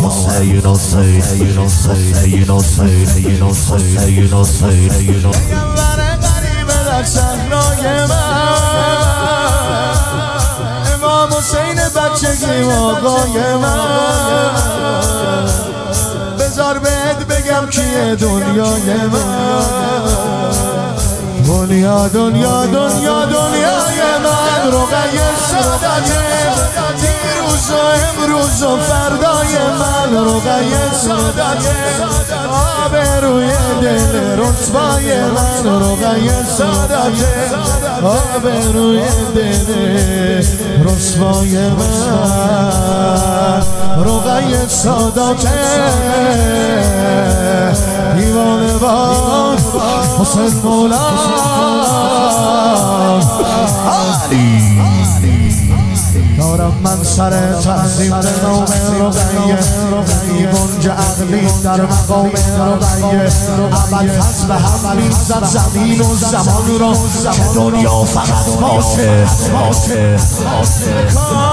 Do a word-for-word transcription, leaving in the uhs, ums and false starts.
حسین حسین حسین حسین حسین حسین پیغمبر غریب در صحرای من، امام حسین بچگی و آقای من، بذار بهت بگم کیه دنیای من، دنیا دنیا دنیا دنیای من، رقیه سعادته دیروز و امروز و فردای من، رقیه سعادته آبروی دل رسوای من، رقیه سعادته آبروی دل رسوای من، رقیه سعادته دیوانه بان حسین مولا علی. دارم من سر تعظیم نام رقیه، ایمانج عقلی در مقام رقیه، اول فضل هم میزد زمین و زمان را که دنیا فقط باشه.